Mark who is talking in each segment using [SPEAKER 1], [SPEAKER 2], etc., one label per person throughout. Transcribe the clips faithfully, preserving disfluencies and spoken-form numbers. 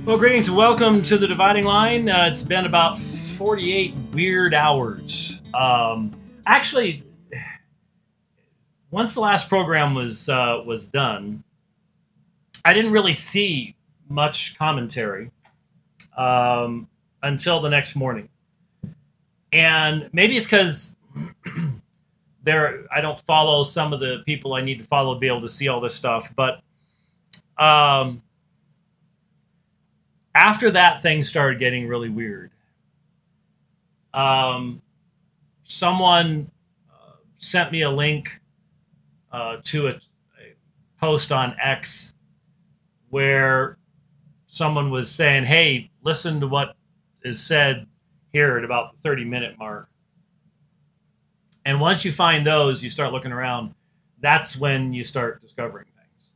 [SPEAKER 1] Well, greetings and welcome to the Dividing Line. Uh, it's been about forty-eight weird hours. Um, actually, once the last program was uh, was done, I didn't really see much commentary um, until the next morning, and maybe it's because there I don't follow some of the people I need to follow to be able to see all this stuff, but. Um, After that, things started getting really weird. Um, someone uh, sent me a link uh, to a, a post on X where someone was saying, hey, listen to what is said here at about the thirty-minute mark. And once you find those, you start looking around. That's when you start discovering things.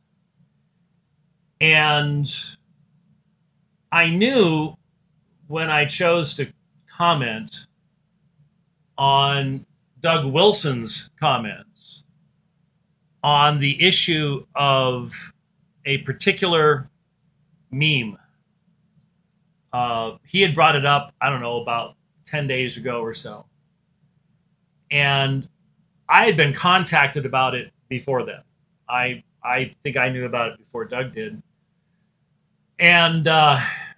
[SPEAKER 1] And I knew when I chose to comment on Doug Wilson's comments on the issue of a particular meme. Uh, he had brought it up, I don't know, about ten days ago or so. And I had been contacted about it before then. I I think I knew about it before Doug did. And uh,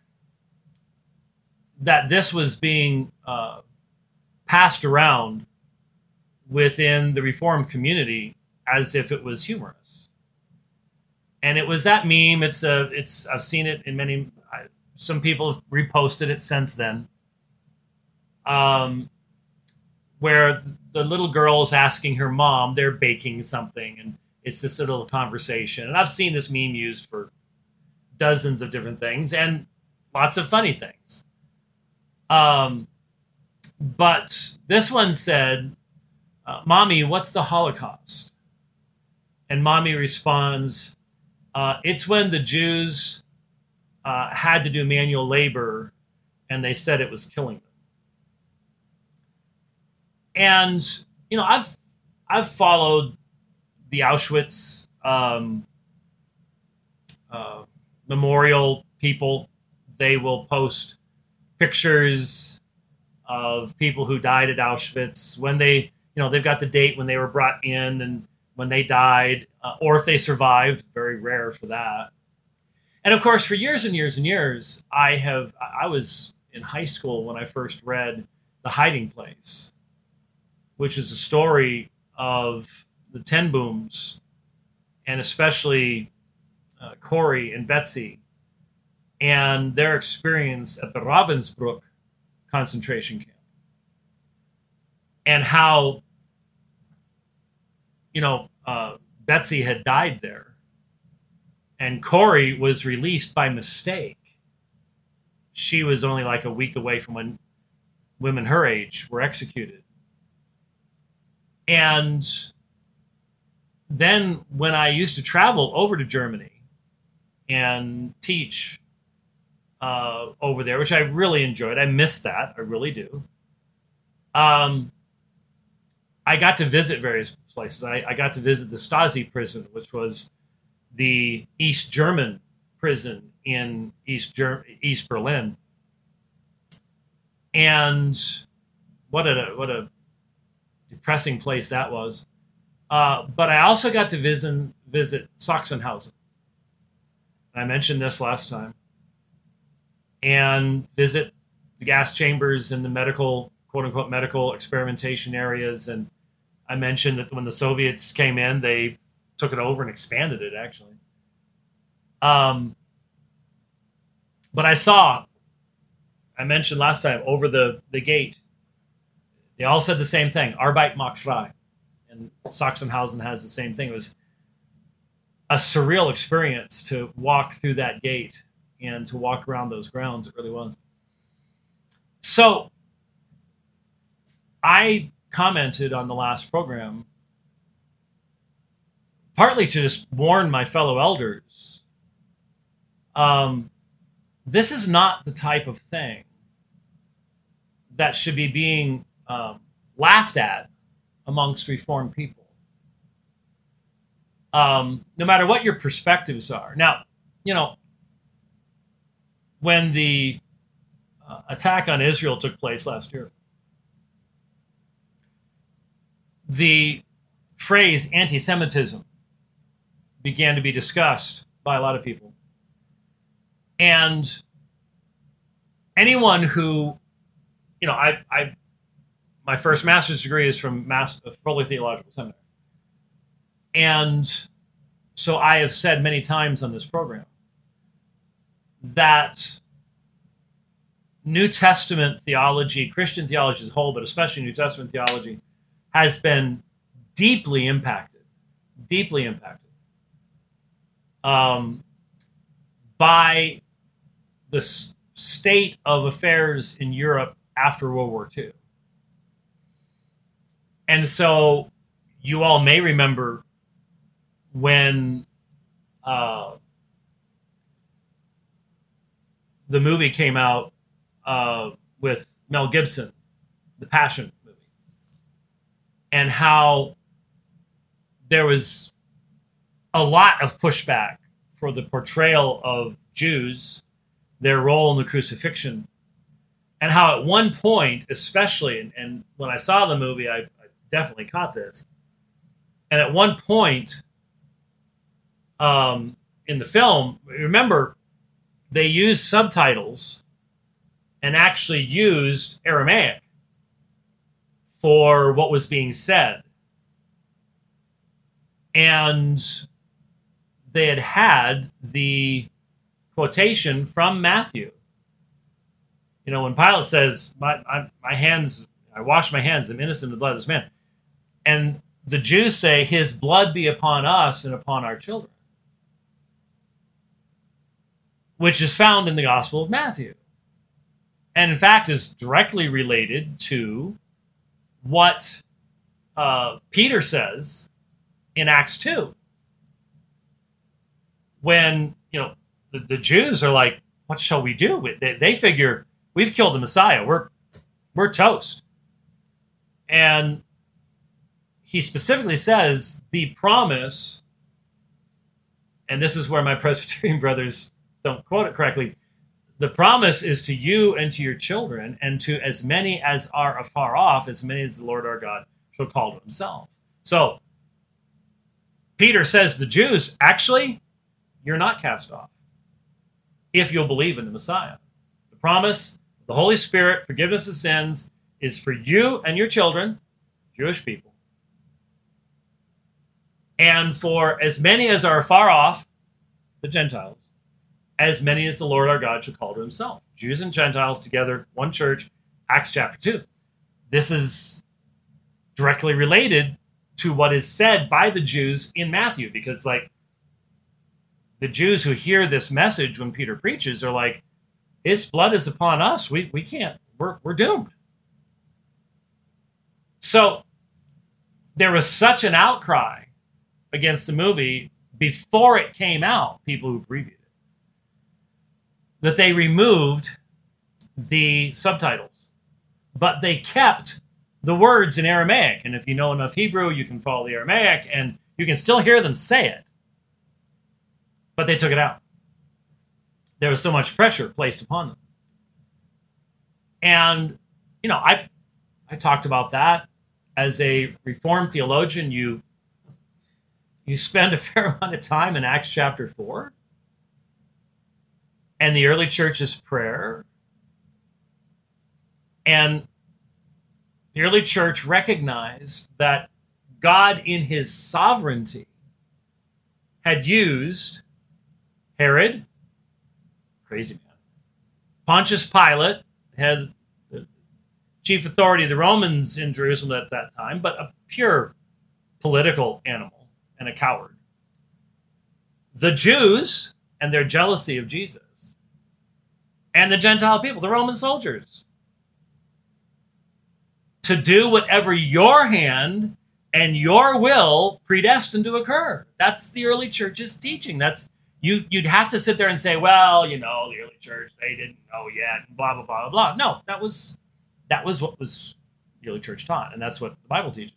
[SPEAKER 1] that this was being uh, passed around within the Reformed community as if it was humorous. And it was that meme. It's a, it's I've seen it in many. I, some people have reposted it since then. Um, where the little girl's asking her mom, they're baking something, and it's this little conversation. And I've seen this meme used for dozens of different things and lots of funny things. Um, but this one said, uh, Mommy, what's the Holocaust? And Mommy responds, uh, it's when the Jews uh, had to do manual labor and they said it was killing them. And, you know, I've, I've followed the Auschwitz, um, uh, memorial people. They will post pictures of people who died at Auschwitz when they, you know, they've got the date when they were brought in and when they died, uh, or if they survived. Very rare for that. And of course, for years and years and years, I have, I was in high school when I first read The Hiding Place, which is a story of the Ten Booms, and especially Uh, Corey and Betsy and their experience at the Ravensbrück concentration camp, and how, you know, uh, Betsy had died there and Corey was released by mistake. She was only like a week away from when women her age were executed. And then when I used to travel over to Germany and teach uh, over there, which I really enjoyed. I miss that. I really do. Um, I got to visit various places. I, I got to visit the Stasi prison, which was the East German prison in East Ger- East Berlin. And what a what a depressing place that was. Uh, but I also got to visit visit Sachsenhausen. I mentioned this last time, and visit the gas chambers and the medical, quote unquote, medical experimentation areas. And I mentioned that when the Soviets came in, they took it over and expanded it, actually. Um, but I saw, I mentioned last time, over the, the gate, they all said the same thing, Arbeit macht frei. And Sachsenhausen has the same thing. It was a surreal experience to walk through that gate and to walk around those grounds. It really was. So I commented on the last program, partly to just warn my fellow elders. Um, this is not the type of thing that should be being um, laughed at amongst Reformed people. Um, no matter what your perspectives are. Now, you know, when the uh, attack on Israel took place last year, the phrase anti-Semitism began to be discussed by a lot of people. And anyone who, you know, I, I my first master's degree is from Mass, Fuller Theological Seminary. And so I have said many times on this program that New Testament theology, Christian theology as a whole, but especially New Testament theology, has been deeply impacted, deeply impacted um, by the s- state of affairs in Europe after World War Two. And so you all may remember when uh, the movie came out uh, with Mel Gibson, The Passion movie, and how there was a lot of pushback for the portrayal of Jews, their role in the crucifixion, and how at one point, especially, and, and when I saw the movie, I, I definitely caught this, and at one point um, in the film, remember, they used subtitles and actually used Aramaic for what was being said. And they had had the quotation from Matthew. You know, when Pilate says, my, my, my hands, I wash my hands, I'm innocent of the blood of this man. And the Jews say, his blood be upon us and upon our children, which is found in the Gospel of Matthew. And in fact is directly related to what uh, Peter says in Acts two. When, you know, the, the Jews are like, what shall we do? They, they figure, we've killed the Messiah. We're, we're toast. And he specifically says the promise, and this is where my Presbyterian brothers don't quote it correctly, the promise is to you and to your children, and to as many as are afar off, as many as the Lord our God shall call to himself. So, Peter says to the Jews, actually, you're not cast off if you'll believe in the Messiah. The promise, the Holy Spirit, forgiveness of sins, is for you and your children, Jewish people. And for as many as are far off, the Gentiles, as many as the Lord our God shall call to himself. Jews and Gentiles together, one church, Acts chapter two. This is directly related to what is said by the Jews in Matthew, because like the Jews who hear this message when Peter preaches are like, his blood is upon us. We we can't, we're we're doomed. So there was such an outcry against the movie before it came out, people who previewed it, that they removed the subtitles, but they kept the words in Aramaic. And if you know enough Hebrew, you can follow the Aramaic and you can still hear them say it. But they took it out. There was so much pressure placed upon them. And, you know, I I talked about that. As a Reformed theologian, you you spend a fair amount of time in Acts chapter four and the early church's prayer. And the early church recognized that God, in his sovereignty, had used Herod, crazy man, Pontius Pilate, had the chief authority of the Romans in Jerusalem at that time, but a pure political animal and a coward. The Jews and their jealousy of Jesus, and the Gentile people, the Roman soldiers, to do whatever your hand and your will predestined to occur. That's the early church's teaching. That's you. You'd have to sit there and say, well, you know, the early church, they didn't know yet, blah, blah, blah, blah. No, that was that was what was the early church taught, and that's what the Bible teaches.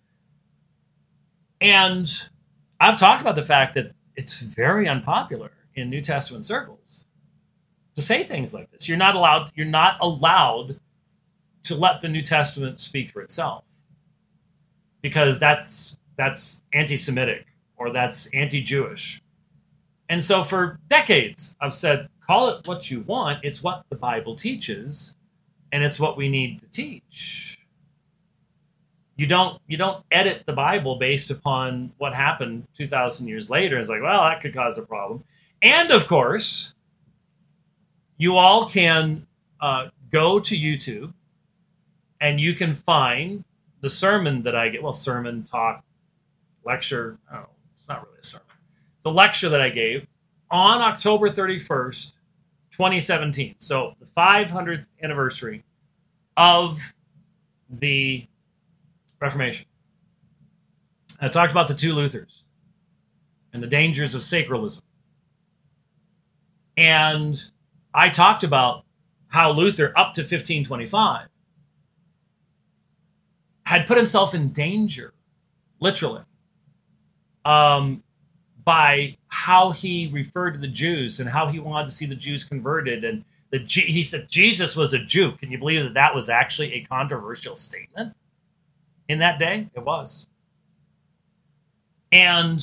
[SPEAKER 1] And I've talked about the fact that it's very unpopular in New Testament circles to say things like this. You're not allowed, you're not allowed to let the New Testament speak for itself, because that's that's anti-Semitic or that's anti-Jewish. And so for decades, I've said, call it what you want. It's what the Bible teaches, and it's what we need to teach. You don't you don't edit the Bible based upon what happened two thousand years later. It's like, well, that could cause a problem. And of course, you all can uh, go to YouTube, and you can find the sermon that I get. Well, sermon, talk, lecture. I don't know. It's not really a sermon. It's a lecture that I gave on October thirty-first, twenty seventeen. So the five hundredth anniversary of the Reformation. I talked about the two Luthers and the dangers of sacralism. And I talked about how Luther, up to fifteen twenty-five, had put himself in danger, literally, um, by how he referred to the Jews and how he wanted to see the Jews converted. And the he said Jesus was a Jew. Can you believe that that was actually a controversial statement in that day? It was. And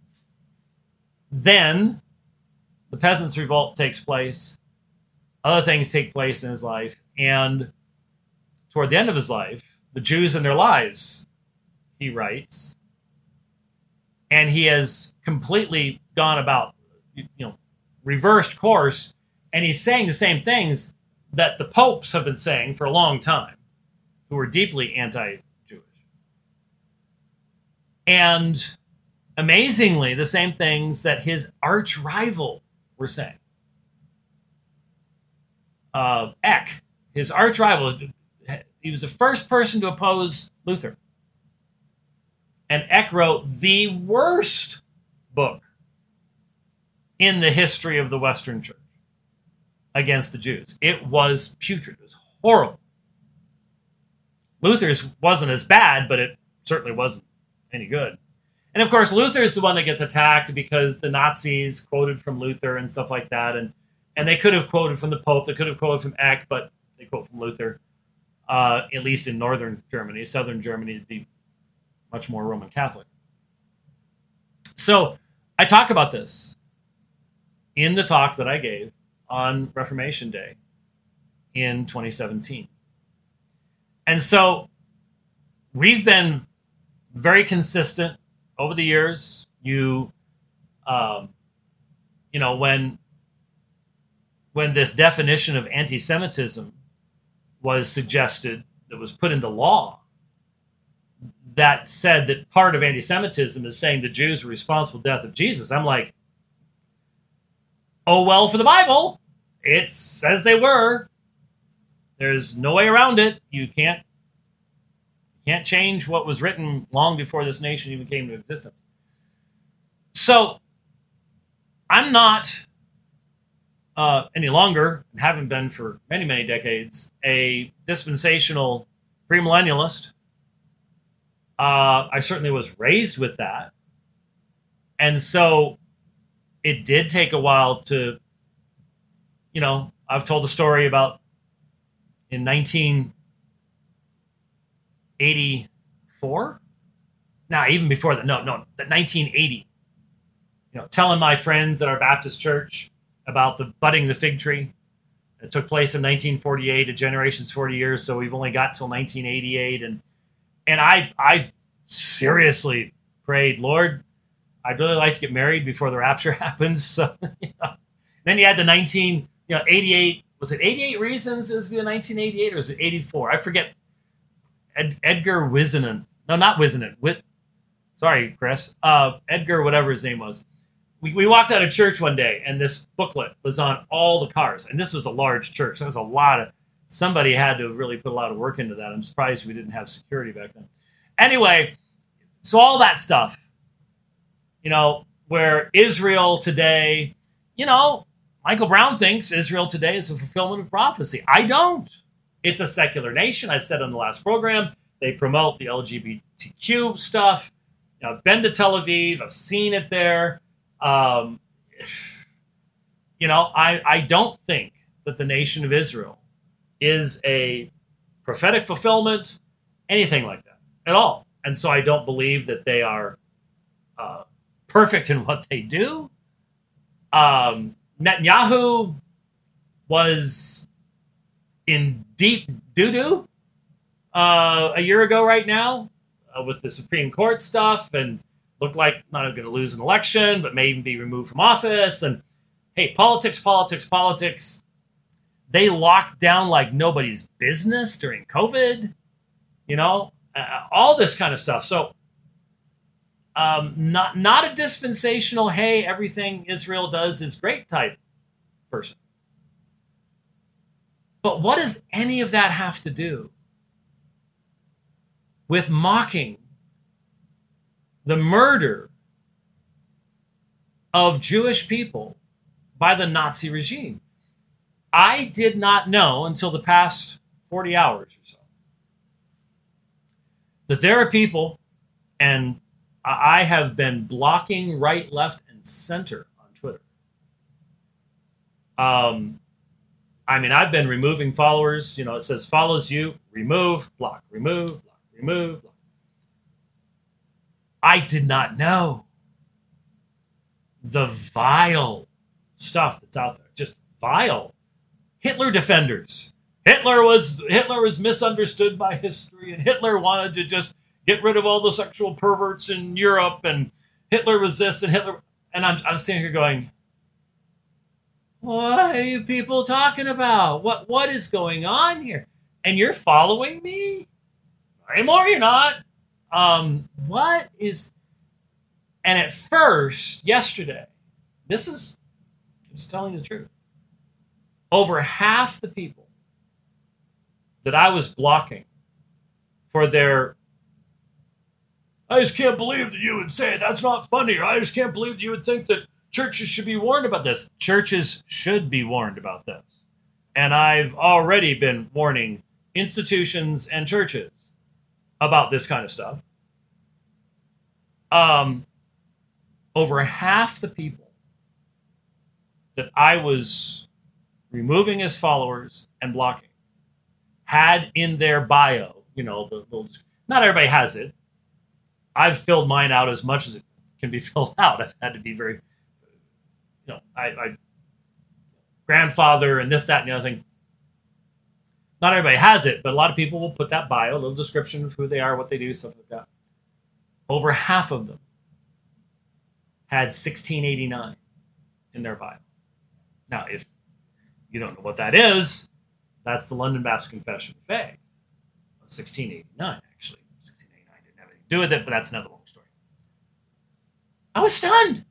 [SPEAKER 1] then the Peasants' Revolt takes place. Other things take place in his life. And toward the end of his life, the Jews and their lives, he writes. And he has completely gone about, you know, reversed course. And he's saying the same things that the popes have been saying for a long time, who were deeply anti-Jewish. And amazingly, the same things that his arch rival were saying. Uh, Eck, his arch rival, he was the first person to oppose Luther. And Eck wrote the worst book in the history of the Western Church against the Jews. It was putrid. It was horrible. Luther's wasn't as bad, but it certainly wasn't any good. And of course, Luther is the one that gets attacked because the Nazis quoted from Luther and stuff like that. And, and they could have quoted from the Pope. They could have quoted from Eck, but they quote from Luther, uh, at least in northern Germany. Southern Germany would be much more Roman Catholic. So I talk about this in the talk that I gave on Reformation Day in twenty seventeen. And so we've been very consistent over the years. You, um, you know, when when this definition of anti-Semitism was suggested, that was put into law, that said that part of anti-Semitism is saying the Jews were responsible for the death of Jesus. I'm like, oh, well, for the Bible, it says they were. There's no way around it. You can't, you can't change what was written long before this nation even came into existence. So I'm not uh, any longer, and haven't been for many, many decades, a dispensational premillennialist. Uh, I certainly was raised with that. And so it did take a while to, you know, I've told a story about in nineteen eighty-four? Nah, even before that. No, no, nineteen eighty. You know, telling my friends at our Baptist church about the budding the fig tree. It took place in nineteen forty-eight, a generation's forty years, so we've only got till nineteen eighty-eight. And and I I seriously prayed, Lord, I'd really like to get married before the rapture happens. So, you know. Then you had the nineteen, you know, eighty-eight. Was it eighty-eight reasons it was be a nineteen eighty-eight, or was it eighty-four? I forget. Ed, Edgar Whisenant. No, not Whisenant. Whit, sorry, Chris. Uh, Edgar, whatever his name was. We, we walked out of church one day, and this booklet was on all the cars. And this was a large church. There was a lot of, somebody had to really put a lot of work into that. I'm surprised we didn't have security back then. Anyway, so all that stuff, you know, where Israel today, you know, Michael Brown thinks Israel today is a fulfillment of prophecy. I don't. It's a secular nation. I said on the last program, they promote the L G B T Q stuff. You know, I've been to Tel Aviv. I've seen it there. Um, you know, I, I don't think that the nation of Israel is a prophetic fulfillment, anything like that at all. And so I don't believe that they are uh, perfect in what they do. Um, Netanyahu was in deep doo-doo uh, a year ago right now uh, with the Supreme Court stuff, and looked like not going to lose an election, but may even be removed from office. And hey, politics, politics, politics. They locked down like nobody's business during COVID, you know, uh, all this kind of stuff. So um, not not a dispensational, hey, everything Israel does is great type person. But what does any of that have to do with mocking the murder of Jewish people by the Nazi regime? I did not know until the past forty hours or so that there are people, and I have been blocking right, left, and center on Twitter. Um, I mean, I've been removing followers. You know, it says follows you, remove, block, remove, block, remove, block. I did not know the vile stuff that's out there. Just vile. Hitler defenders. Hitler was Hitler was misunderstood by history, and Hitler wanted to just get rid of all the sexual perverts in Europe, and Hitler was this, and Hitler. And I'm I'm sitting here going, what are you people talking about? What what is going on here? And you're following me? Anymore, you're not. Um, what is? And at first, yesterday, this is, I'm just telling you the truth. Over half the people that I was blocking for their, I just can't believe that you would say that's not funny, or I just can't believe that you would think that churches should be warned about this. Churches should be warned about this. And I've already been warning institutions and churches about this kind of stuff. Um, over half the people that I was removing as followers and blocking had in their bio, you know, the little, not everybody has it. I've filled mine out as much as it can be filled out. I've had to be very, you know, I, I grandfather and this, that, and the other thing. Not everybody has it, but a lot of people will put that bio, a little description of who they are, what they do, stuff like that. Over half of them had sixteen eighty-nine in their bio. Now, if you don't know what that is, that's the London Baptist Confession of Faith of sixteen eighty-nine, actually. sixteen eighty-nine didn't have anything to do with it, but that's another long story. I was stunned.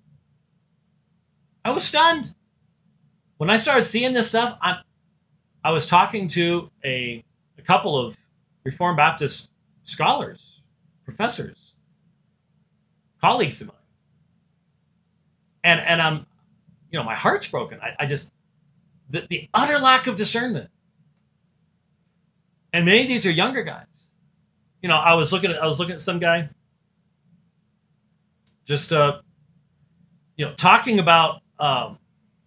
[SPEAKER 1] I was stunned. When I started seeing this stuff, I I was talking to a, a couple of Reformed Baptist scholars, professors, colleagues of mine. And and I'm, you know, my heart's broken. I, I just, the, the utter lack of discernment. And many of these are younger guys. You know, I was looking at I was looking at some guy just uh you know talking about um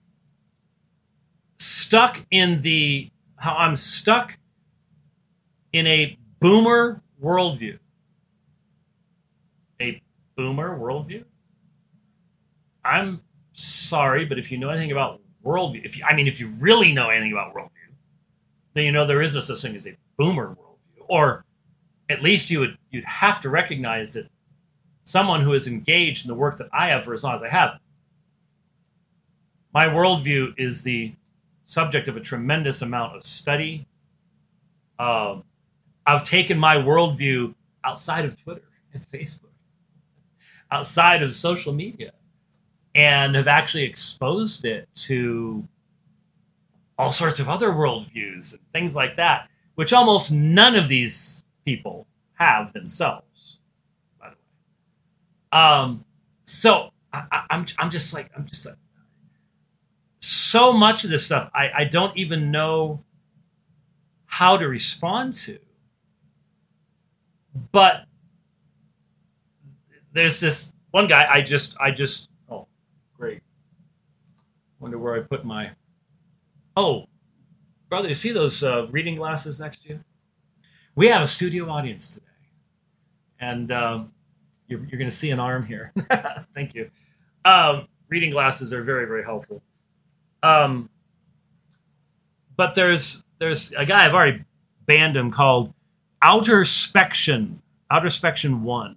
[SPEAKER 1] stuck in the how I'm stuck in a boomer worldview. A boomer worldview? I'm sorry, but if you know anything about worldview, if you, I mean, if you really know anything about worldview, then you know there is no such thing as a boomer worldview. Or at least you would you'd have to recognize that someone who is engaged in the work that I have for as long as I have, my worldview is the subject of a tremendous amount of study. Um, I've taken my worldview outside of Twitter and Facebook, outside of social media, and have actually exposed it to all sorts of other worldviews and things like that, which almost none of these people have themselves, by the way. Um, so I, I, I'm I'm just like I'm just like so much of this stuff I, I don't even know how to respond to. But there's this one guy I just I just oh great. Wonder where I put my Oh, brother, you see those uh, reading glasses next to you? We have a studio audience today. And um, you're, you're going to see an arm here. Thank you. Um, reading glasses are very, very helpful. Um, but there's there's a guy, I've already banned him, called Outer Spection, Outer Spection one.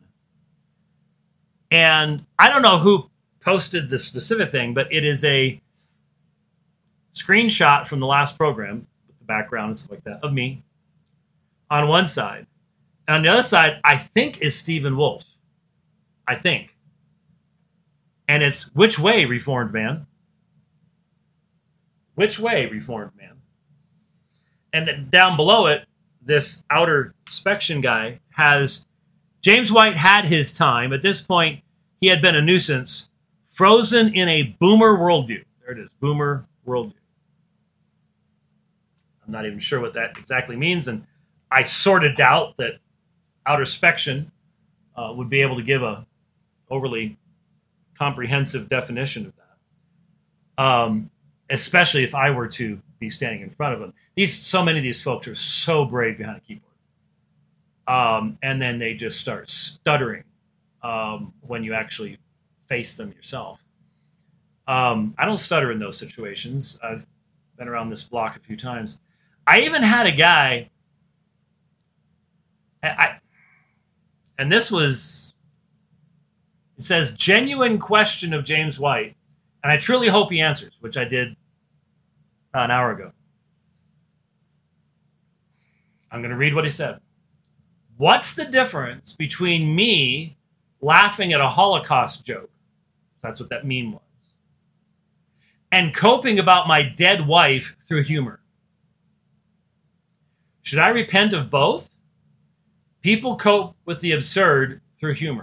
[SPEAKER 1] And I don't know who posted the specific thing, but it is a screenshot from the last program with the background and stuff like that of me on one side. And on the other side, I think, is Stephen Wolf. I think. And it's, which way, Reformed man? Which way, Reformed man? And down below it, this Outer Spection guy has, James White had his time. At this point, he had been a nuisance, frozen in a boomer worldview. There it is, boomer worldview. I'm not even sure what that exactly means, and I sort of doubt that Outer Spection uh, would be able to give a overly comprehensive definition of that, um, especially if I were to be standing in front of them. These, so many of these folks are so brave behind a keyboard, um, and then they just start stuttering um, when you actually face them yourself. Um, I don't stutter in those situations. I've been around this block a few times. I even had a guy. I, and this was, it says, genuine question of James White, and I truly hope he answers, which I did an hour ago. I'm going to read what he said. What's the difference between me laughing at a Holocaust joke, that's what that meme was, and coping about my dead wife through humor? Should I repent of both? People cope with the absurd through humor.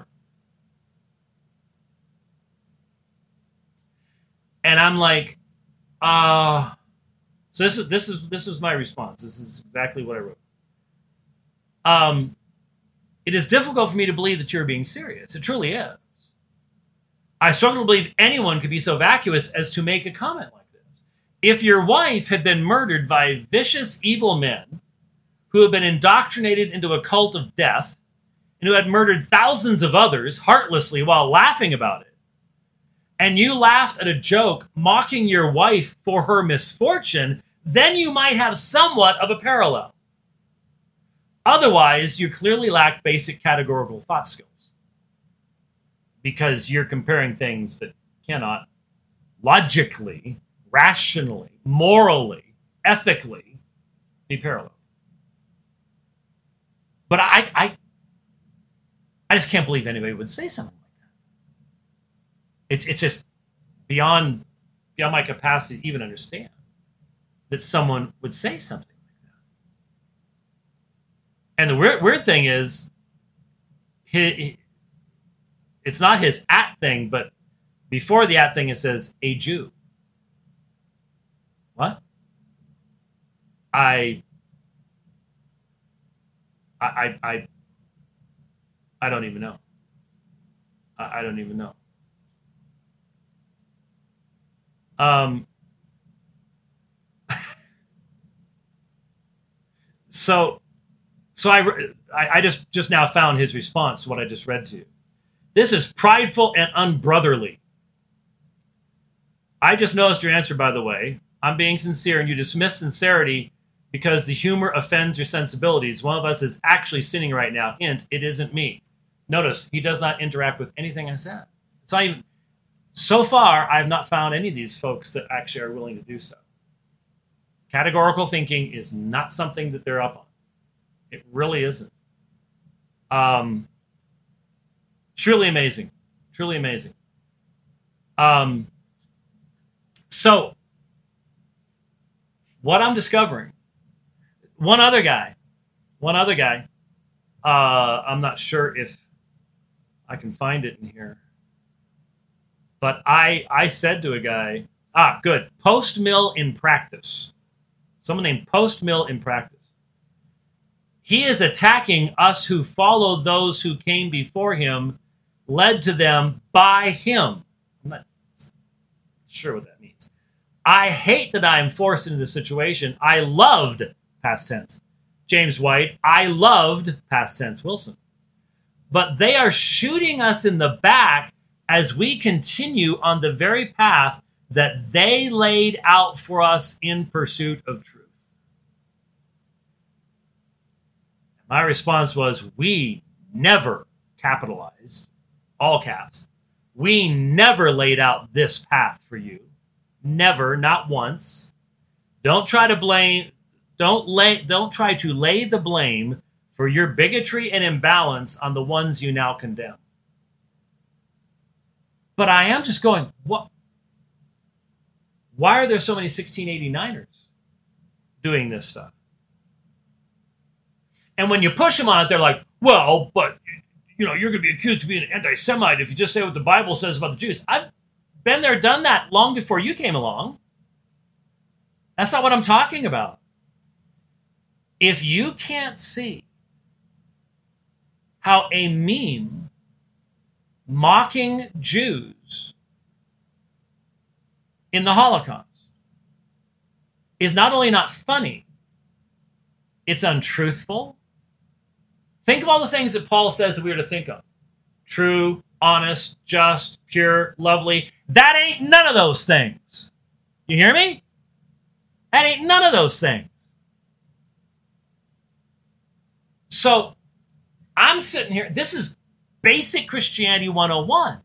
[SPEAKER 1] And I'm like, uh, so this is this is this was my response. This is exactly what I wrote. Um, it is difficult for me to believe that you're being serious. It truly is. I struggle to believe anyone could be so vacuous as to make a comment like this. If your wife had been murdered by vicious, evil men who have been indoctrinated into a cult of death and who had murdered thousands of others heartlessly while laughing about it, and you laughed at a joke mocking your wife for her misfortune, then you might have somewhat of a parallel. Otherwise, you clearly lack basic categorical thought skills, because you're comparing things that cannot logically, rationally, morally, ethically be parallel. But I, I, I just can't believe anybody would say something like that. It, it's just beyond, beyond my capacity to even understand that someone would say something like that. And the weird, weird thing is, he, it's not his at thing, but before the at thing it says a Jew. What? I. I, I, I don't even know. I, I don't even know. Um, so, so I, I, I just, just now found his response to what I just read to you. This is prideful and unbrotherly. I just noticed your answer, by the way. I'm being sincere, and you dismiss sincerity because the humor offends your sensibilities. One of us is actually sinning right now. Hint, it isn't me. Notice, he does not interact with anything I said. It's not even, so far, I have not found any of these folks that actually are willing to do so. Categorical thinking is not something that they're up on. It really isn't. Um, truly amazing. Truly amazing. Um, so, what I'm discovering, one other guy, one other guy, uh, I'm not sure if I can find it in here, but I I said to a guy, ah, good, Post Mill in Practice. Someone named Post Mill in Practice. He is attacking us who follow those who came before him, led to them by him. I'm not sure what that means. I hate that I'm forced into this situation. I loved, past tense, James White. I loved, past tense, Wilson. But they are shooting us in the back as we continue on the very path that they laid out for us in pursuit of truth. My response was, we never capitalized, all caps. We never laid out this path for you. Never, not once. Don't try to blame, don't lay, don't try to lay the blame for your bigotry and imbalance on the ones you now condemn. But I am just going, what? Why are there so many sixteen eighty-niners doing this stuff? And when you push them on it, they're like, well, but, you know, you're going to be accused of being an anti-Semite if you just say what the Bible says about the Jews. I've been there, done that long before you came along. That's not what I'm talking about. If you can't see how a meme mocking Jews in the Holocaust is not only not funny, it's untruthful. Think of all the things that Paul says that we are to think of. True, honest, just, pure, lovely. That ain't none of those things. You hear me? That ain't none of those things. So I'm sitting here. This is basic Christianity one oh one.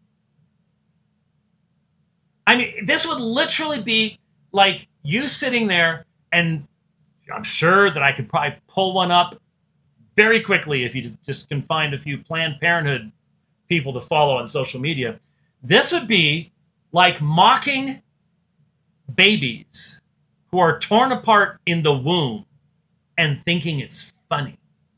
[SPEAKER 1] I mean, this would literally be like you sitting there, and I'm sure that I could probably pull one up very quickly if you just can find a few Planned Parenthood people to follow on social media. This would be like mocking babies who are torn apart in the womb and thinking it's funny.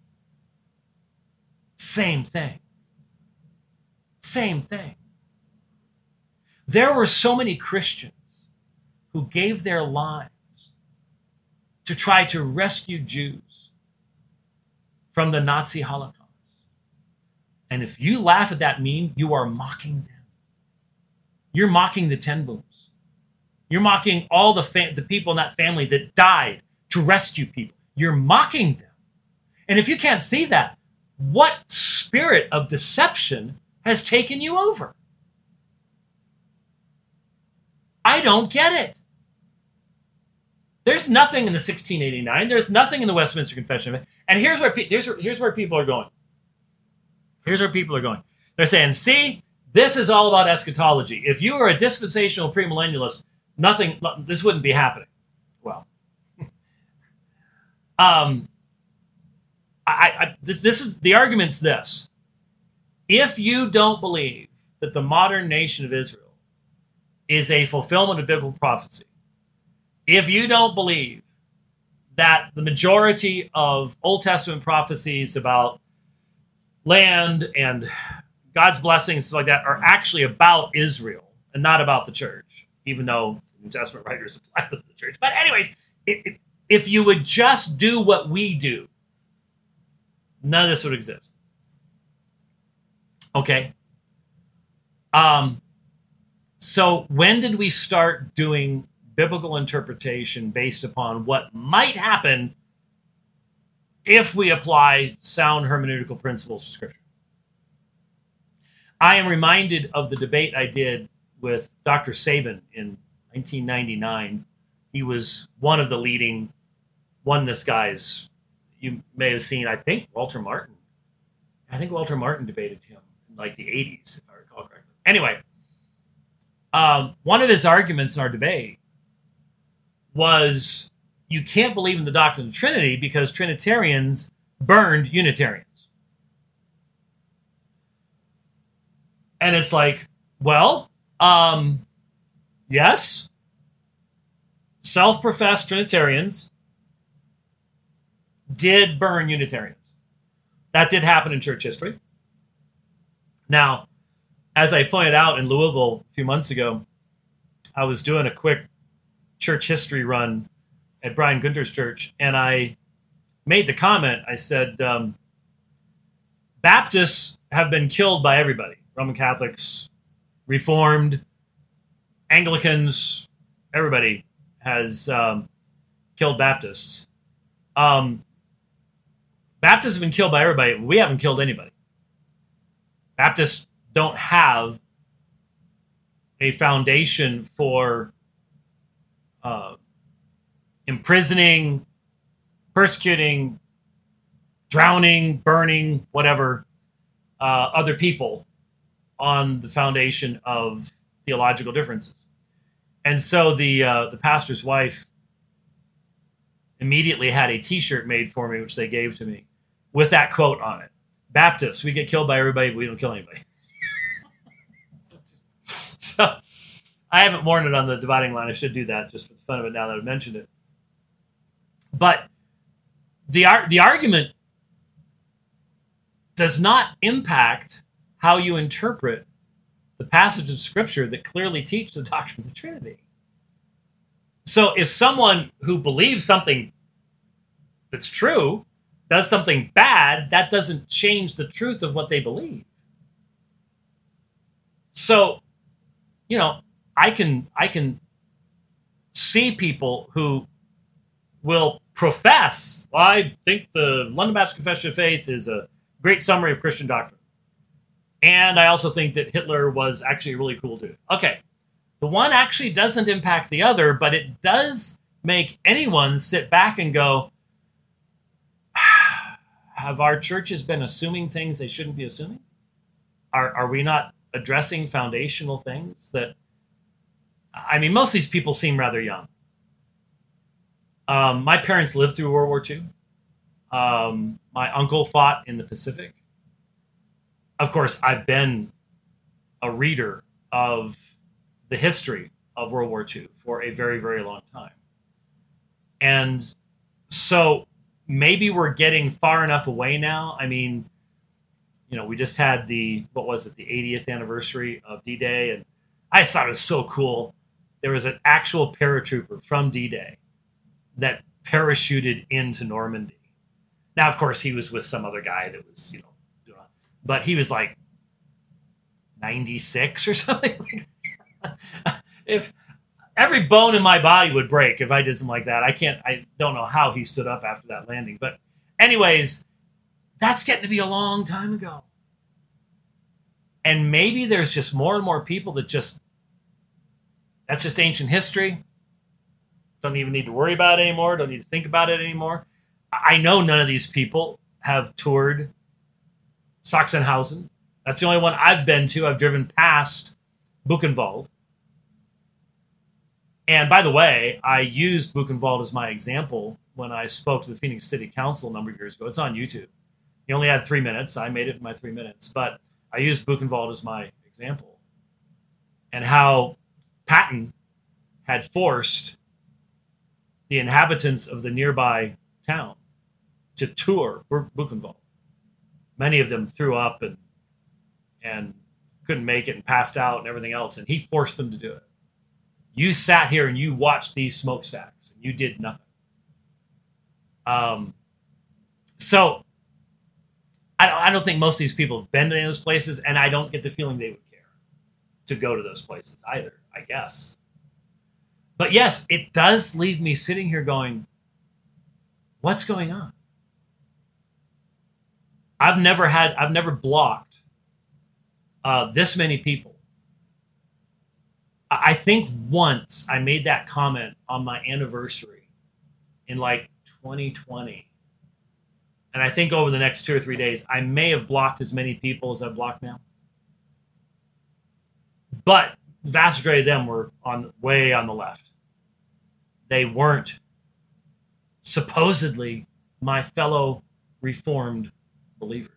[SPEAKER 1] Same thing. Same thing. There were so many Christians who gave their lives to try to rescue Jews from the Nazi Holocaust. And if you laugh at that meme, you are mocking them. You're mocking the Ten Booms. You're mocking all the fa- the people in that family that died to rescue people. You're mocking them. And if you can't see that, what spirit of deception has taken you over? I don't get it. There's nothing in the sixteen eighty-nine. There's nothing in the Westminster Confession. And here's where, pe- here's, where, here's where people are going. Here's where people are going. They're saying, see, this is all about eschatology. If you were a dispensational premillennialist, nothing, this wouldn't be happening. Well, um, I, I, this, this is, the argument's this. If you don't believe that the modern nation of Israel is a fulfillment of biblical prophecy, if you don't believe that the majority of Old Testament prophecies about land and God's blessings, stuff like that, are actually about Israel and not about the church, even though New Testament writers apply them to the church. But anyways, it, it, if you would just do what we do, none of this would exist. Okay? Um, so when did we start doing biblical interpretation based upon what might happen if we apply sound hermeneutical principles to Scripture? I am reminded of the debate I did with Doctor Sabin in nineteen ninety-nine. He was one of the leading oneness guys. You may have seen, I think, Walter Martin. I think Walter Martin debated him in like the eighties, if I recall correctly. Anyway, um, one of his arguments in our debate was you can't believe in the doctrine of the Trinity because Trinitarians burned Unitarians. And it's like, well, um, yes, self-professed Trinitarians did burn Unitarians. That did happen in church history. Now, as I pointed out in Louisville a few months ago, I was doing a quick church history run at Brian Gunter's church, and I made the comment, I said, um, Baptists have been killed by everybody. Roman Catholics, Reformed, Anglicans, everybody has um, killed Baptists. Um, Baptists have been killed by everybody. We haven't killed anybody. Baptists don't have a foundation for uh, imprisoning, persecuting, drowning, burning, whatever, uh, other people on the foundation of theological differences. And so the uh, the pastor's wife immediately had a T-shirt made for me, which they gave to me, with that quote on it. Baptists, we get killed by everybody, but we don't kill anybody. So I haven't worn it on the dividing line. I should do that just for the fun of it now that I've mentioned it. But the the argument does not impact how you interpret the passage of Scripture that clearly teach the doctrine of the Trinity. So if someone who believes something that's true does something bad, that doesn't change the truth of what they believe. So, you know, I can I can see people who will profess, well, I think the London Baptist Confession of Faith is a great summary of Christian doctrine. And I also think that Hitler was actually a really cool dude. Okay, the one actually doesn't impact the other, but it does make anyone sit back and go, have our churches been assuming things they shouldn't be assuming? Are are we not addressing foundational things that, I mean, most of these people seem rather young. Um, my parents lived through World War Two. Um, my uncle fought in the Pacific. Of course, I've been a reader of the history of World War Two for a very, very long time. And so maybe we're getting far enough away now. I mean, you know, we just had the, what was it, the eightieth anniversary of D-Day, and I just thought it was so cool. There was an actual paratrooper from D-Day that parachuted into Normandy. Now, of course, he was with some other guy that was, you know, but he was like ninety-six or something like that. If every bone in my body would break if I did something like that. I can't, I don't know how he stood up after that landing. But anyways, that's getting to be a long time ago. And maybe there's just more and more people that just, that's just ancient history. Don't even need to worry about it anymore. Don't need to think about it anymore. I know none of these people have toured Sachsenhausen. That's the only one I've been to. I've driven past Buchenwald. And by the way, I used Buchenwald as my example when I spoke to the Phoenix City Council a number of years ago. It's on YouTube. You only had three minutes. I made it in my three minutes. But I used Buchenwald as my example. And how Patton had forced the inhabitants of the nearby town to tour Buchenwald. Many of them threw up and and couldn't make it and passed out and everything else. And he forced them to do it. You sat here and you watched these smokestacks and you did nothing. Um, so I don't, I don't think most of these people have been to any of those places, and I don't get the feeling they would care to go to those places either, I guess. But yes, it does leave me sitting here going, what's going on? I've never had, I've never blocked uh, this many people. I think once I made that comment on my anniversary in like twenty twenty. And I think over the next two or three days, I may have blocked as many people as I've blocked now. But the vast majority of them were on way on the left. They weren't supposedly my fellow Reformed believers.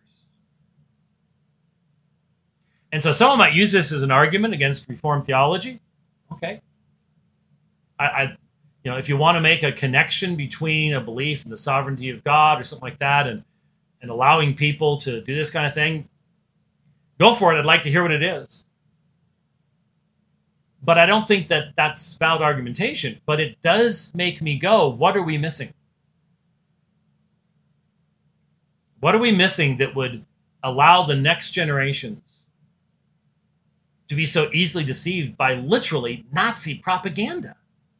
[SPEAKER 1] And so someone might use this as an argument against Reformed theology. Okay. I, I you know, if you want to make a connection between a belief in the sovereignty of God or something like that, and, and allowing people to do this kind of thing, go for it. I'd like to hear what it is. But I don't think that that's valid argumentation. But it does make me go, what are we missing? What are we missing that would allow the next generations to be so easily deceived by literally Nazi propaganda?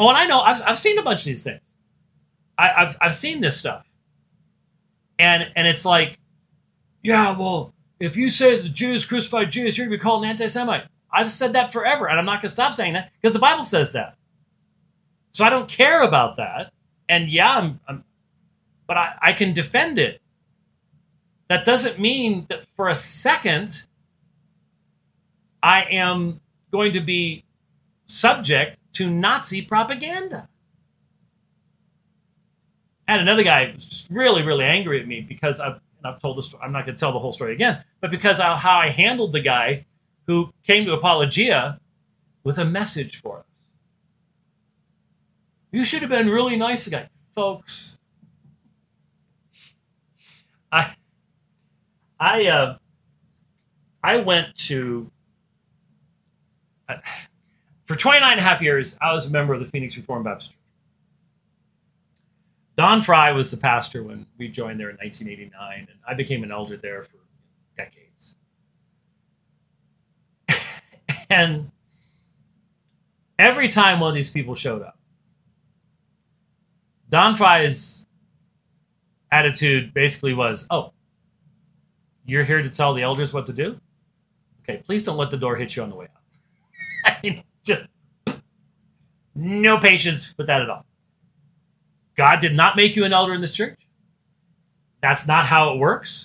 [SPEAKER 1] Oh, and I know I've I've seen a bunch of these things. I, I've I've seen this stuff, and and it's like, yeah, well, if you say the Jews crucified Jesus, you're gonna be called an anti-Semite. I've said that forever, and I'm not gonna stop saying that because the Bible says that. So I don't care about that, and yeah, I'm, I'm but I, I can defend it. That doesn't mean that for a second I am going to be subject to Nazi propaganda. I had another guy just really, really angry at me because I've, and I've told this story. I'm not going to tell the whole story again, but because of how I handled the guy who came to Apologia with a message for us. You should have been really nice to the guy. Folks, I, I, uh, I went to, uh, for twenty-nine and a half years, I was a member of the Phoenix Reformed Baptist Church. Don Fry was the pastor when we joined there in nineteen eighty-nine, and I became an elder there for decades. And every time one of these people showed up, Don Fry's attitude basically was, oh, you're here to tell the elders what to do? Okay, please don't let the door hit you on the way out. I mean, just no patience with that at all. God did not make you an elder in this church. That's not how it works.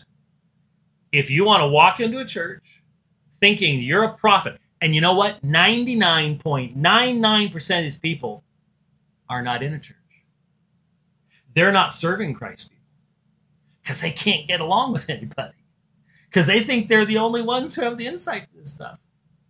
[SPEAKER 1] If you want to walk into a church thinking you're a prophet, and you know what? ninety-nine point nine nine percent of these people are not in a church. They're not serving Christ people because they can't get along with anybody, because they think they're the only ones who have the insight to this stuff.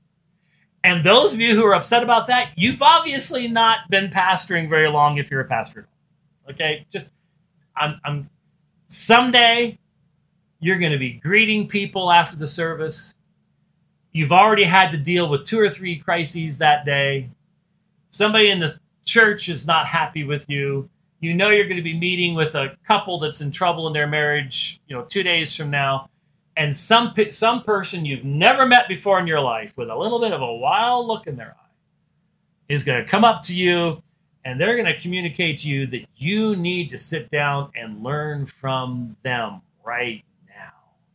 [SPEAKER 1] And those of you who are upset about that, you've obviously not been pastoring very long if you're a pastor. Okay, just I'm, I'm someday you're going to be greeting people after the service. You've already had to deal with two or three crises that day. Somebody in the church is not happy with you. You know you're going to be meeting with a couple that's in trouble in their marriage, you know, two days from now. And some some person you've never met before in your life with a little bit of a wild look in their eye is going to come up to you, and they're going to communicate to you that you need to sit down and learn from them right now.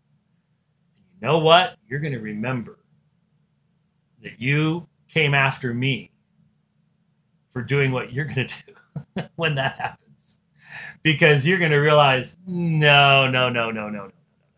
[SPEAKER 1] And you know what? You're going to remember that you came after me for doing what you're going to do when that happens. Because you're going to realize, no, no, no, no, no, no.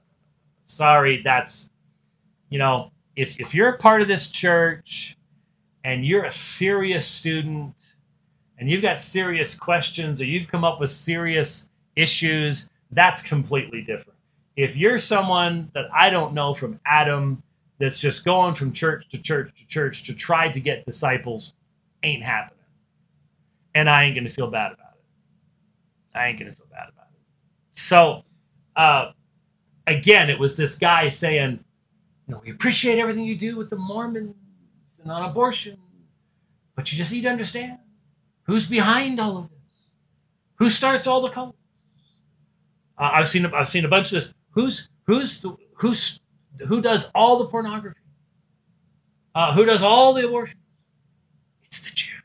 [SPEAKER 1] Sorry, that's, you know, if if you're a part of this church and you're a serious student and you've got serious questions or you've come up with serious issues, that's completely different. If you're someone that I don't know from Adam that's just going from church to church to church to try to get disciples, ain't happening. And I ain't going to feel bad about it. I ain't going to feel bad about it. So, uh, again, it was this guy saying, you know, we appreciate everything you do with the Mormons and on abortion, but you just need to understand who's behind all of this. Who starts all the cults? Uh, I've seen I've seen a bunch of this. Who's who's the, who's who does all the pornography? Uh, who does all the abortion? It's the Jew.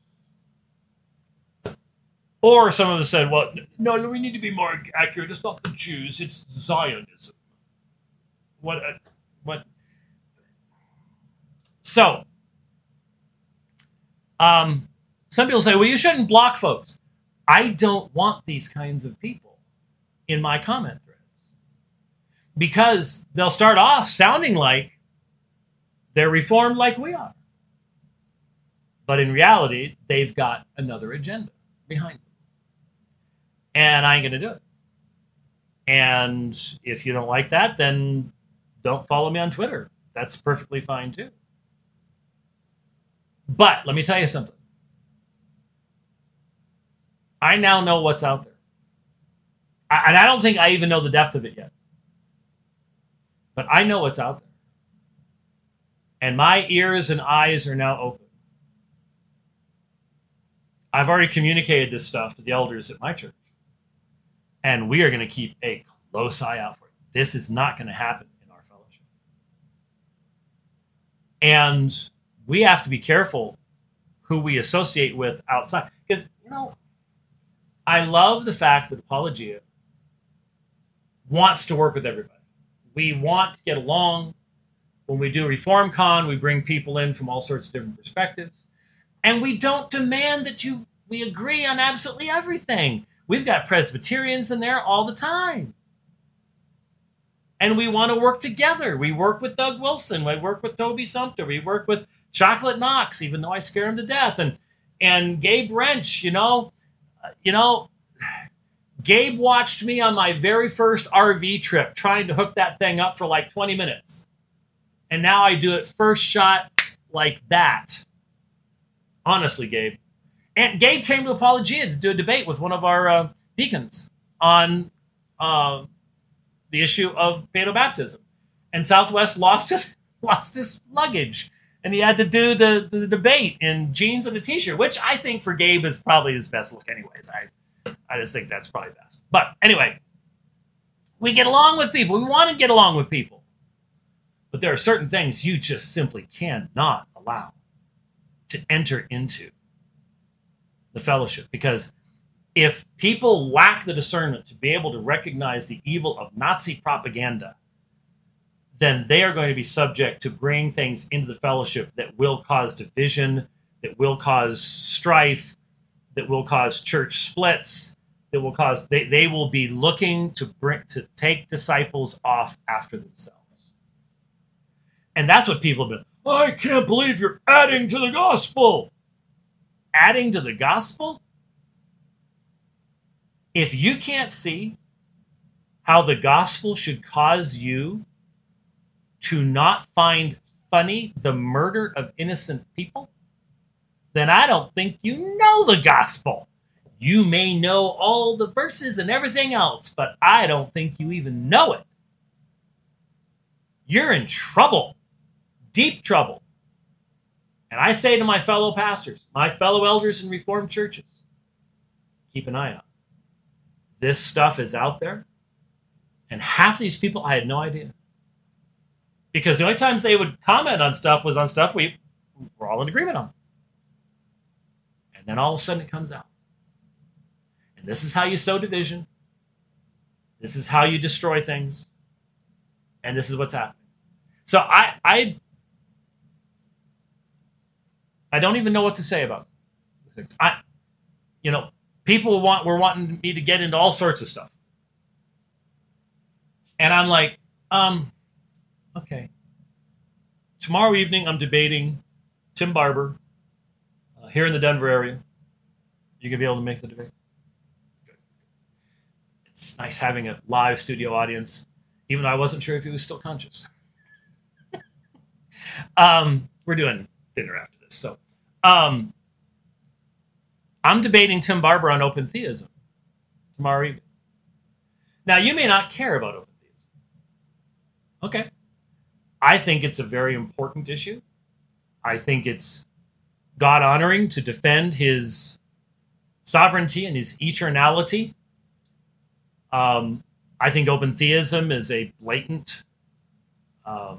[SPEAKER 1] Or some of us said, well, no, no, we need to be more accurate. It's not the Jews, it's Zionism. What? Uh, what? So, um, some people say, well, you shouldn't block folks. I don't want these kinds of people in my comment threads because they'll start off sounding like they're reformed like we are. But in reality, they've got another agenda behind them. And I ain't going to do it. And if you don't like that, then don't follow me on Twitter. That's perfectly fine too. But let me tell you something. I now know what's out there. I, and I don't think I even know the depth of it yet. But I know what's out there. And my ears and eyes are now open. I've already communicated this stuff to the elders at my church. And we are going to keep a close eye out for it. This is not going to happen in our fellowship. And we have to be careful who we associate with outside. Because, you know, I love the fact that Apologia wants to work with everybody. We want to get along. When we do Reform Con, we bring people in from all sorts of different perspectives. And we don't demand that you we agree on absolutely everything. We've got Presbyterians in there all the time. And we want to work together. We work with Doug Wilson. We work with Toby Sumter. We work with Chocolate Knox, even though I scare him to death. And and Gabe Wrench, you know, you know, Gabe watched me on my very first R V trip trying to hook that thing up for like twenty minutes. And now I do it first shot like that. Honestly, Gabe. And Gabe came to Apologia to do a debate with one of our uh, deacons on uh, the issue of paedobaptism. And Southwest lost his lost his luggage. And he had to do the, the debate in jeans and a t-shirt, which I think for Gabe is probably his best look anyways. I, I just think that's probably best. But anyway, we get along with people. We want to get along with people. But there are certain things you just simply cannot allow to enter into the fellowship. Because if people lack the discernment to be able to recognize the evil of Nazi propaganda, then they are going to be subject to bring things into the fellowship that will cause division, that will cause strife, that will cause church splits, that will cause, they, they will be looking to bring, to take disciples off after themselves. And that's what people have been, I can't believe you're adding to the gospel. Adding to the gospel? If you can't see how the gospel should cause you to not find funny the murder of innocent people, then I don't think you know the gospel. You may know all the verses and everything else, but I don't think you even know it. You're in trouble, deep trouble. And I say to my fellow pastors, my fellow elders in Reformed churches, keep an eye on. This stuff is out there, and half these people, I had no idea. Because the only times they would comment on stuff was on stuff we were all in agreement on. And then all of a sudden it comes out. And this is how you sow division. This is how you destroy things. And this is what's happening. So I I, I don't even know what to say about this. I, you know, people want were wanting me to get into all sorts of stuff. And I'm like, um... okay. Tomorrow evening, I'm debating Tim Barber uh, here in the Denver area. You gonna be able to make the debate? Good. It's nice having a live studio audience, even though I wasn't sure if he was still conscious. um, we're doing dinner after this, so um, I'm debating Tim Barber on open theism tomorrow evening. Now, you may not care about open theism. Okay. I think it's a very important issue. I think it's God-honoring to defend his sovereignty and his eternality. Um, I think open theism is a blatant um,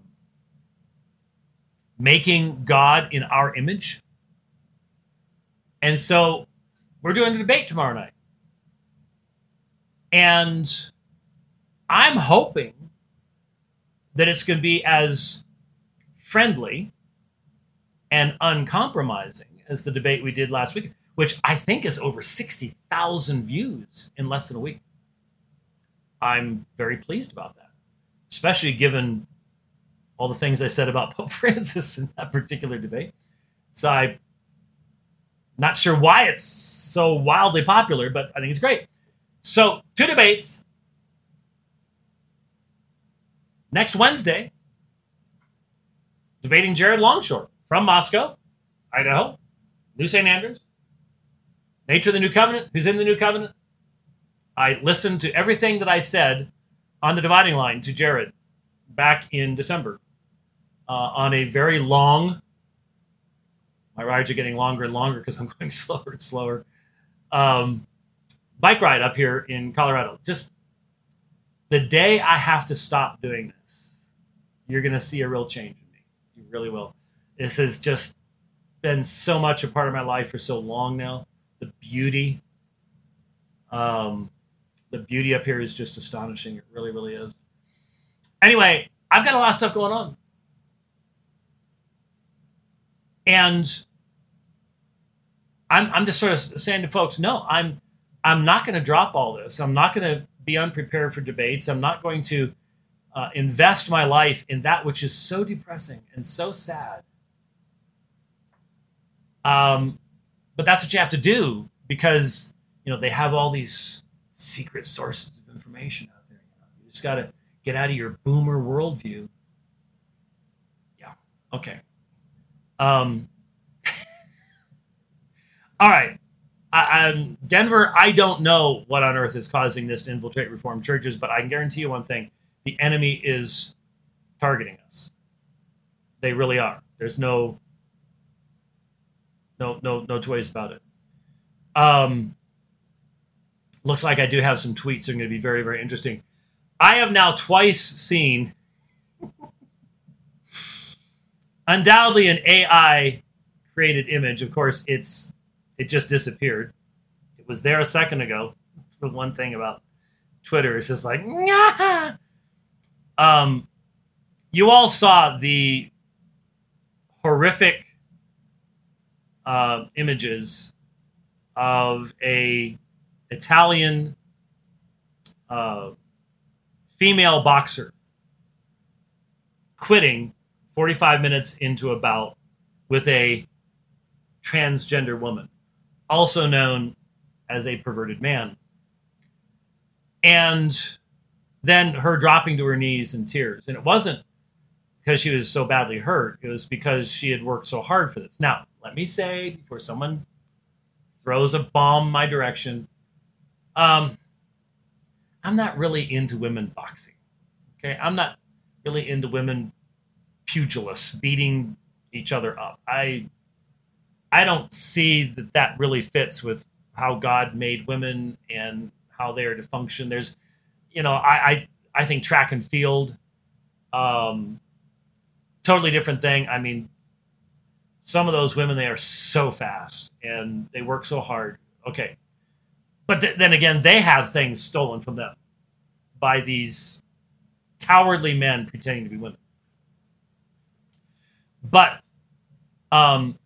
[SPEAKER 1] making God in our image. And so we're doing a debate tomorrow night. And I'm hoping that it's going to be as friendly and uncompromising as the debate we did last week, which I think is over sixty thousand views in less than a week. I'm very pleased about that, especially given all the things I said about Pope Francis in that particular debate. So I'm not sure why it's so wildly popular, but I think it's great. So two debates. Next Wednesday, debating Jared Longshore from Moscow, Idaho, New Saint Andrews, Nature of the New Covenant, who's in the New Covenant. I listened to everything that I said on the dividing line to Jared back in December uh, on a very long, my rides are getting longer and longer because I'm going slower and slower, um, bike ride up here in Colorado. Just the day I have to stop doing this, you're going to see a real change in me. You really will. This has just been so much a part of my life for so long now. The beauty, um, the beauty up here is just astonishing. It really, really is. Anyway, I've got a lot of stuff going on. And I'm, I'm just sort of saying to folks, no, I'm, I'm not going to drop all this. I'm not going to be unprepared for debates. I'm not going to uh, invest my life in that which is so depressing and so sad. Um, but that's what you have to do because, you know, they have all these secret sources of information out there. You know? You just got to get out of your boomer worldview. Yeah. Okay. Um, all right. I, I'm, Denver, I don't know what on earth is causing this to infiltrate Reformed churches, but I can guarantee you one thing. The enemy is targeting us. They really are. There's no, no, no, no two ways about it. Um, looks like I do have some tweets that are going to be very, very interesting. I have now twice seen undoubtedly an A I created image. Of course, it's it just disappeared. It was there a second ago. That's the one thing about Twitter. It's just like, nah. Um, you all saw the horrific uh, images of a Italian uh, female boxer quitting forty-five minutes into a bout with a transgender woman, also known as a perverted man. And then her dropping to her knees in tears. And it wasn't because she was so badly hurt. It was because she had worked so hard for this. Now, let me say, before someone throws a bomb my direction, um, I'm not really into women boxing. Okay, I'm not really into women pugilists beating each other up. I I don't see that that really fits with how God made women and how they are to function. There's, you know, I I, I think track and field, um, totally different thing. I mean, some of those women, they are so fast and they work so hard. Okay. But th- then again, they have things stolen from them by these cowardly men pretending to be women. But um,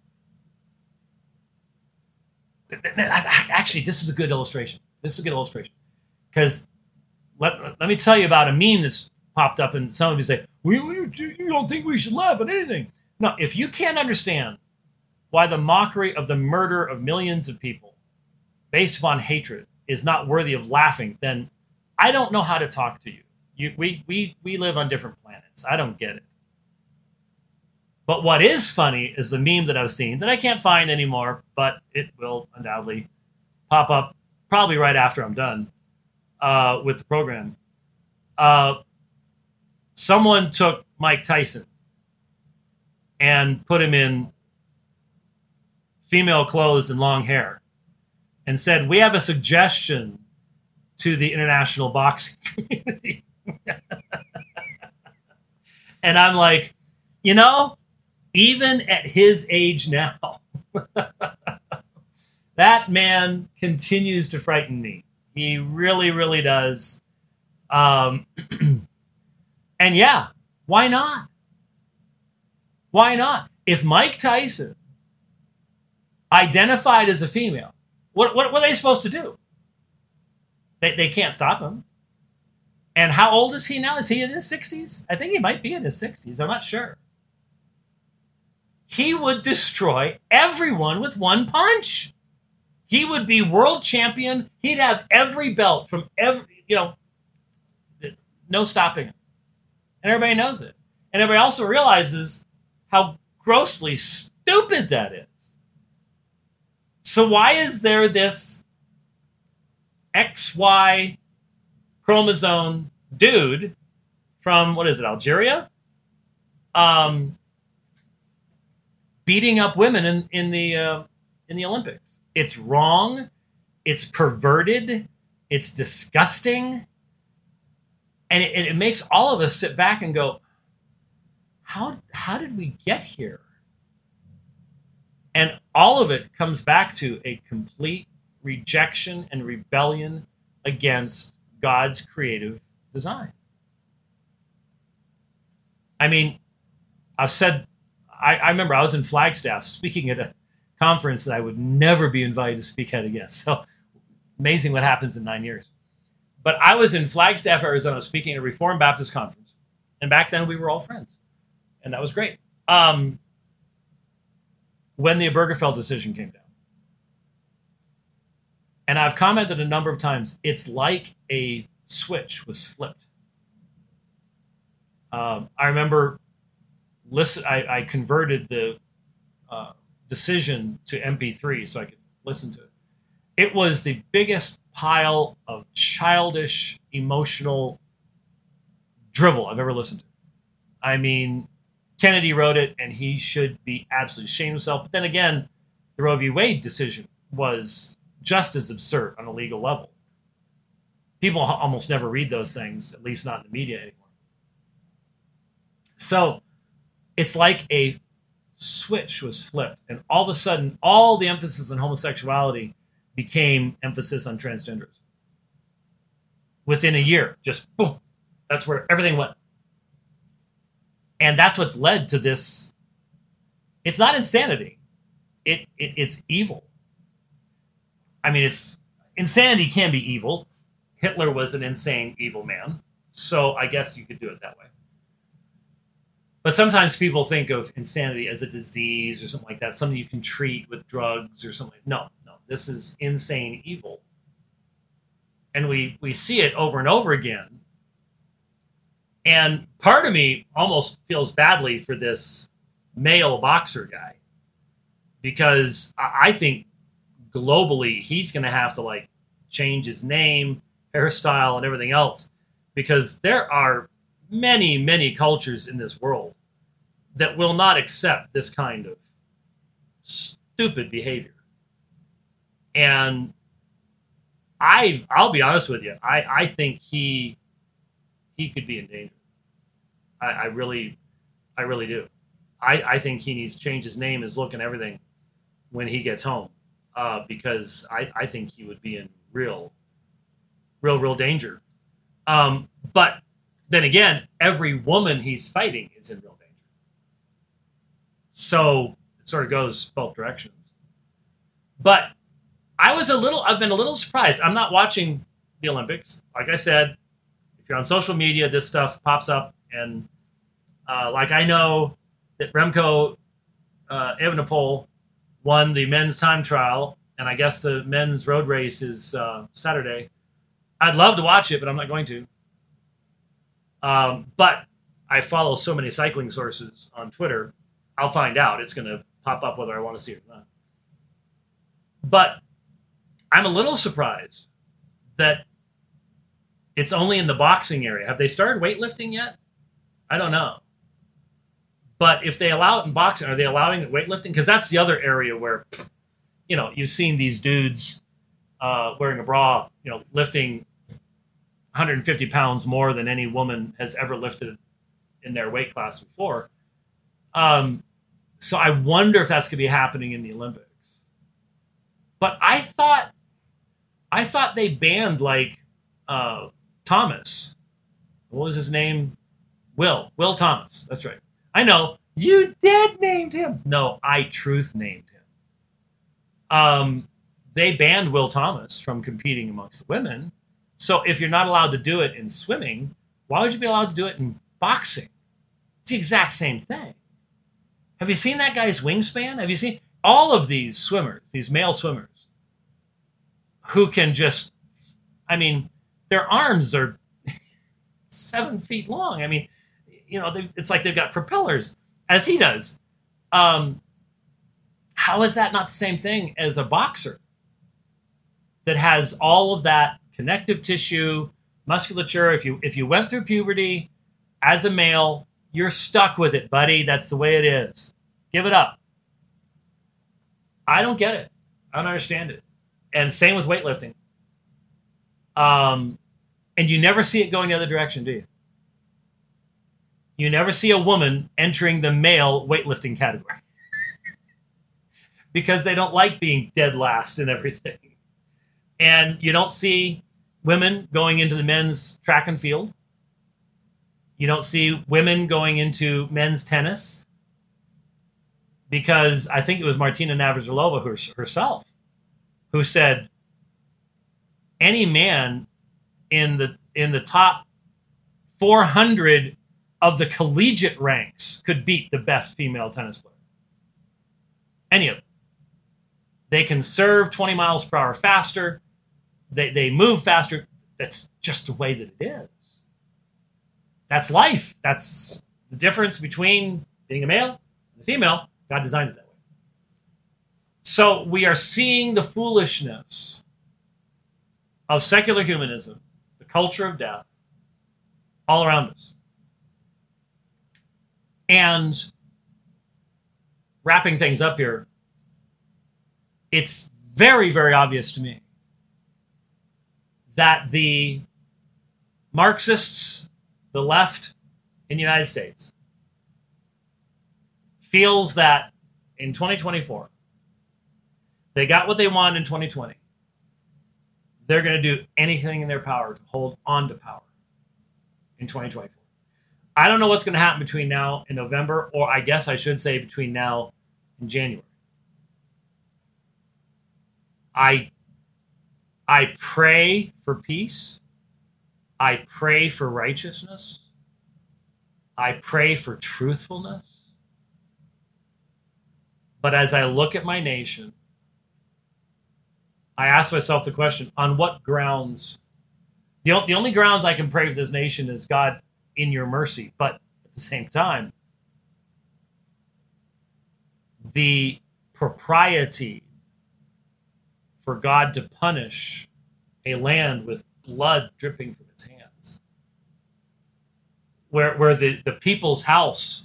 [SPEAKER 1] th- th- actually, this is a good illustration. This is a good illustration. Because let, let me tell you about a meme that's popped up, and some of you say, we, we, you don't think we should laugh at anything. No, if you can't understand why the mockery of the murder of millions of people based upon hatred is not worthy of laughing, then I don't know how to talk to you. You we, we, we live on different planets. I don't get it. But what is funny is the meme that I've seen that I can't find anymore, but it will undoubtedly pop up probably right after I'm done uh, with the program. Uh, someone took Mike Tyson and put him in female clothes and long hair and said, we have a suggestion to the international boxing community. And I'm like, you know, even at his age now, that man continues to frighten me. He really, really does. Um, and yeah, why not? Why not? If Mike Tyson identified as a female, what, what, what are they supposed to do? They, they can't stop him. And how old is he now? Is he in his sixties? I think he might be in his sixties. I'm not sure. He would destroy everyone with one punch. He would be world champion. He'd have every belt from every, you know, no stopping him. And everybody knows it. And everybody also realizes how grossly stupid that is. So why is there this X Y chromosome dude from, what is it, Algeria? Um, beating up women in, in the uh, in the Olympics. It's wrong. It's perverted. It's disgusting. And it, it makes all of us sit back and go, how how did we get here? And all of it comes back to a complete rejection and rebellion against God's creative design. I mean, I've said, I, I remember I was in Flagstaff speaking at a conference that I would never be invited to speak at again. So amazing what happens in nine years. But I was in Flagstaff, Arizona, speaking at a Reformed Baptist conference. And back then we were all friends. And that was great. Um, when the Obergefell decision came down. And I've commented a number of times, it's like a switch was flipped. Um, I remember listen, I, I converted the uh, decision to M P three so I could listen to it. It was the biggest pile of childish, emotional drivel I've ever listened to. I mean, Kennedy wrote it, and he should be absolutely ashamed of himself. But then again, the Roe v. Wade decision was just as absurd on a legal level. People almost never read those things, at least not in the media anymore. So it's like a switch was flipped, and all of a sudden, all the emphasis on homosexuality became emphasis on transgenderism. Within a year, just boom, that's where everything went. And that's what's led to this. It's not insanity. It, it it's evil. I mean, it's insanity can be evil. Hitler was an insane, evil man. So I guess you could do it that way. But sometimes people think of insanity as a disease or something like that, something you can treat with drugs or something. No, no, this is insane evil. And we, we see it over and over again. And part of me almost feels badly for this male boxer guy, because I think globally he's going to have to like change his name, hairstyle, and everything else, because there are many, many cultures in this world that will not accept this kind of stupid behavior. And I, I'll be honest with you, I, I think he he could be in danger. I, I really, I really do. I, I think he needs to change his name, his look, and everything when he gets home, uh, because I, I think he would be in real, real, real danger. Um, but then again, every woman he's fighting is in real danger. So it sort of goes both directions. But I was a little, I've been a little surprised. I'm not watching the Olympics. Like I said, if you're on social media, this stuff pops up. And uh, like I know that Remco uh, Evenepoel won the men's time trial, and I guess the men's road race is uh, Saturday. I'd love to watch it, but I'm not going to. Um, but I follow so many cycling sources on Twitter, I'll find out. It's going to pop up whether I want to see it or not. But I'm a little surprised that it's only in the boxing area. Have they started weightlifting yet? I don't know. But if they allow it in boxing, are they allowing weightlifting? Because that's the other area where, you know, you've seen these dudes uh, wearing a bra, you know, lifting one hundred fifty pounds more than any woman has ever lifted in their weight class before. Um, so I wonder if that's going to be happening in the Olympics. But I thought, I thought they banned like uh, Thomas. What was his name? Will. Will Thomas. That's right. I know. You did named him. No, I truth named him. Um, they banned Will Thomas from competing amongst the women. So if you're not allowed to do it in swimming, why would you be allowed to do it in boxing? It's the exact same thing. Have you seen that guy's wingspan? Have you seen all of these swimmers, these male swimmers, who can just, I mean, their arms are seven feet long. I mean, you know, it's like they've got propellers, as he does. Um, how is that not the same thing as a boxer that has all of that connective tissue, musculature? If you if you went through puberty as a male, you're stuck with it, buddy. That's the way it is. Give it up. I don't get it. I don't understand it. And same with weightlifting. Um, and you never see it going the other direction, do you? You never see a woman entering the male weightlifting category. because they don't like being dead last and everything. And you don't see women going into the men's track and field. You don't see women going into men's tennis, because I think it was Martina Navratilova herself who said any man in the in the top four hundred of the collegiate ranks could beat the best female tennis player. Any of them. They can serve twenty miles per hour faster. They they move faster. That's just the way that it is. That's life. That's the difference between being a male and a female. God designed it that way. So we are seeing the foolishness of secular humanism, the culture of death, all around us. And wrapping things up here, it's very, very obvious to me that the Marxists, the left in the United States, feels that in twenty twenty-four, they got what they want in twenty twenty. They're going to do anything in their power to hold on to power in twenty twenty-four. I don't know what's going to happen between now and November, or I guess I should say between now and January. I, I pray for peace. I pray for righteousness. I pray for truthfulness. But as I look at my nation, I ask myself the question, on what grounds? The, the only grounds I can pray for this nation is, God, in your mercy. But at the same time, the propriety for God to punish a land with blood dripping from its hands, where, where the, the people's house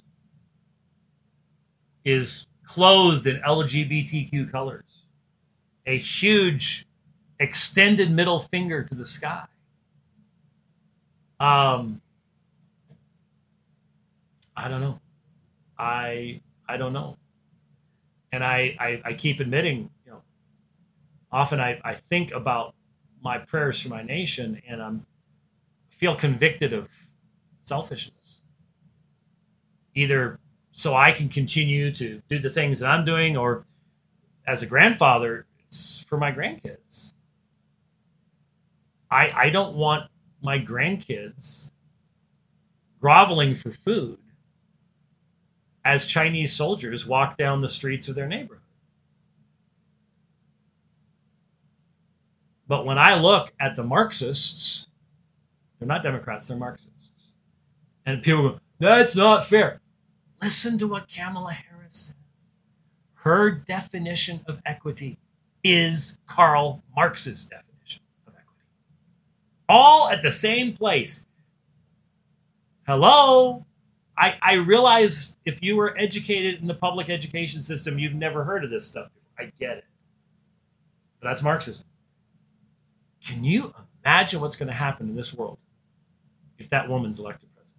[SPEAKER 1] is clothed in L G B T Q colors, a huge extended middle finger to the sky. Um, I don't know. I I don't know. And I, I, I keep admitting, you know, often I, I think about my prayers for my nation, and I'm feel convicted of selfishness. Either so I can continue to do the things that I'm doing, or as a grandfather, it's for my grandkids. I I don't want my grandkids groveling for food as Chinese soldiers walk down the streets of their neighborhood. But when I look at the Marxists, they're not Democrats, they're Marxists. And people go, that's not fair. Listen to what Kamala Harris says. Her definition of equity is Karl Marx's definition of equity. All at the same place. Hello? I, I realize if you were educated in the public education system, you've never heard of this stuff before. I get it. But that's Marxism. Can you imagine what's going to happen in this world if that woman's elected president?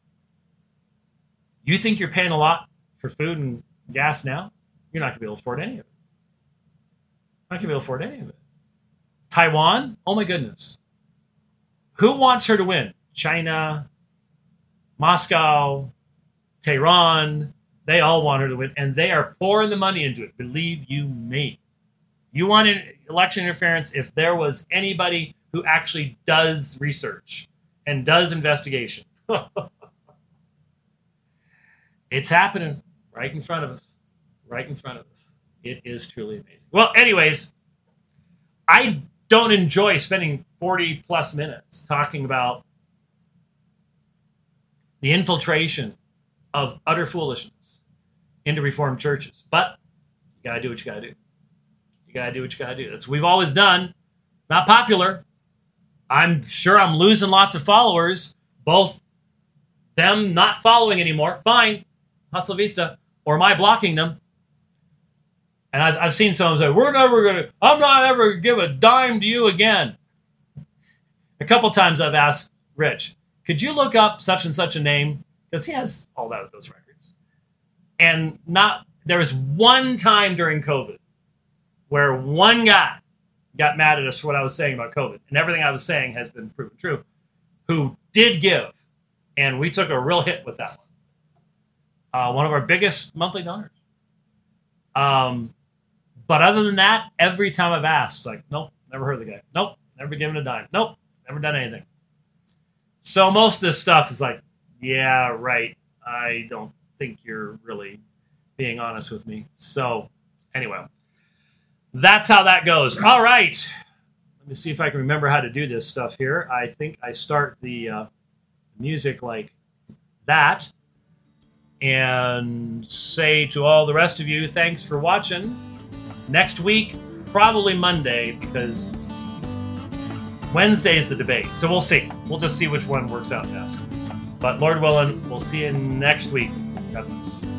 [SPEAKER 1] You think you're paying a lot for food and gas now? You're not going to be able to afford any of it. Not going to be able to afford any of it. Taiwan? Oh my goodness. Who wants her to win? China, Moscow, Tehran, they all want her to win, and they are pouring the money into it. Believe you me. You want an election interference? If there was anybody who actually does research and does investigation, it's happening right in front of us. Right in front of us. It is truly amazing. Well, anyways, I don't enjoy spending forty plus minutes talking about the infiltration of utter foolishness into Reformed churches. But you got to do what you got to do. You got to do what you got to do. That's what we've always done. It's not popular. I'm sure I'm losing lots of followers, both them not following anymore, fine, hasta vista, or my blocking them. And I've, I've seen someone say, we're never going to, I'm not ever going to give a dime to you again. A couple times I've asked Rich, could you look up such and such a name? Because he has all that those records. And not there was one time during COVID where one guy got mad at us for what I was saying about COVID, and everything I was saying has been proven true, who did give, and we took a real hit with that one. Uh, one of our biggest monthly donors. Um, but other than that, every time I've asked, like, nope, never heard of the guy. Nope, never given a dime. Nope, never done anything. So most of this stuff is like, yeah, right. I don't think you're really being honest with me. So anyway, that's how that goes. All right. Let me see if I can remember how to do this stuff here. I think I start the uh, music like that and say to all the rest of you, thanks for watching. Next week, probably Monday, because Wednesday's the debate. So we'll see. We'll just see which one works out best. But Lord willing, we'll see you next week. God bless.